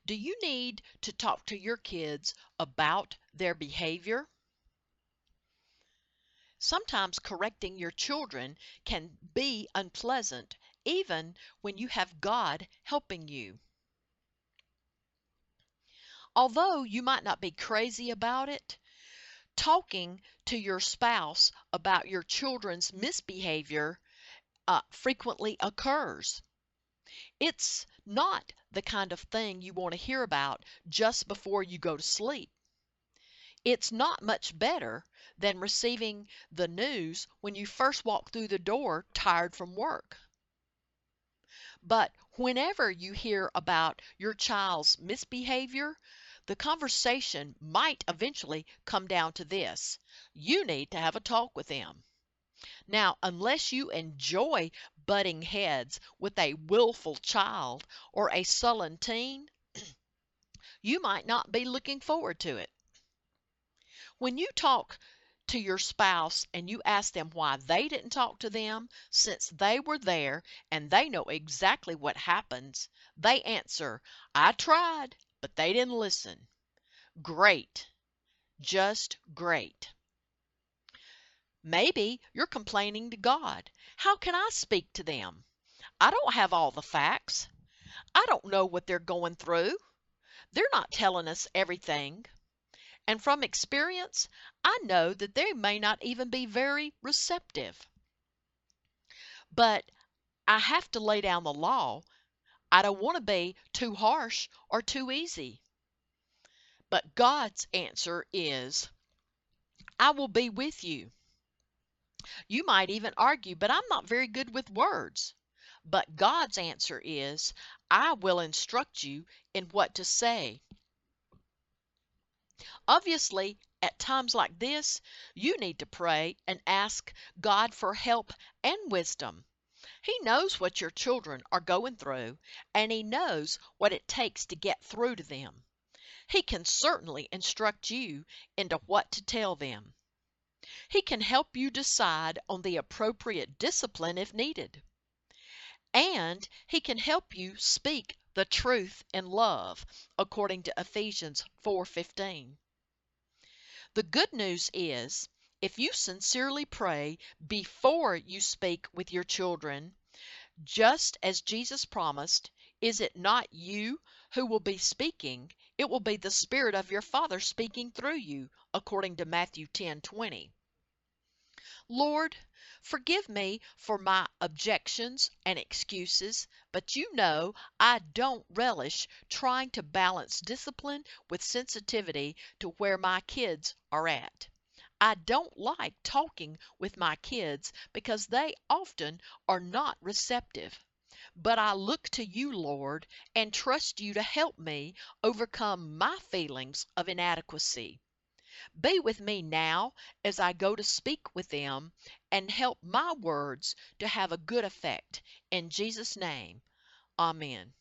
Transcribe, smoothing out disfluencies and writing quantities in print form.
Do you need to talk to your kids about their behavior? Sometimes correcting your children can be unpleasant, even when you have God helping you. Although you might not be crazy about it, talking to your spouse about your children's misbehavior frequently occurs. It's not the kind of thing you want to hear about just before you go to sleep. It's not much better than receiving the news when you first walk through the door tired from work. But whenever you hear about your child's misbehavior, the conversation might eventually come down to this: you need to have a talk with them. Now, unless you enjoy butting heads with a willful child or a sullen teen, you might not be looking forward to it. When you talk to your spouse and you ask them why they didn't talk to them since they were there and they know exactly what happens, they answer, "I tried, but they didn't listen." Great. Just great. Maybe you're complaining to God. How can I speak to them? I don't have all the facts. I don't know what they're going through. They're not telling us everything. And from experience, I know that they may not even be very receptive. But I have to lay down the law. I don't want to be too harsh or too easy. But God's answer is, "I will be with you." You might even argue, "But I'm not very good with words." But God's answer is, "I will instruct you in what to say." Obviously, at times like this, you need to pray and ask God for help and wisdom. He knows what your children are going through, and He knows what it takes to get through to them. He can certainly instruct you into what to tell them. He can help you decide on the appropriate discipline if needed. And He can help you speak the truth in love, according to Ephesians 4:15. The good news is, if you sincerely pray before you speak with your children, just as Jesus promised, is it not you who will be speaking? It will be the Spirit of your Father speaking through you, according to Matthew 10:20. Lord, forgive me for my objections and excuses, but you know I don't relish trying to balance discipline with sensitivity to where my kids are at. I don't like talking with my kids because they often are not receptive. But I look to you, Lord, and trust you to help me overcome my feelings of inadequacy. Be with me now as I go to speak with them and help my words to have a good effect. In Jesus' name, amen.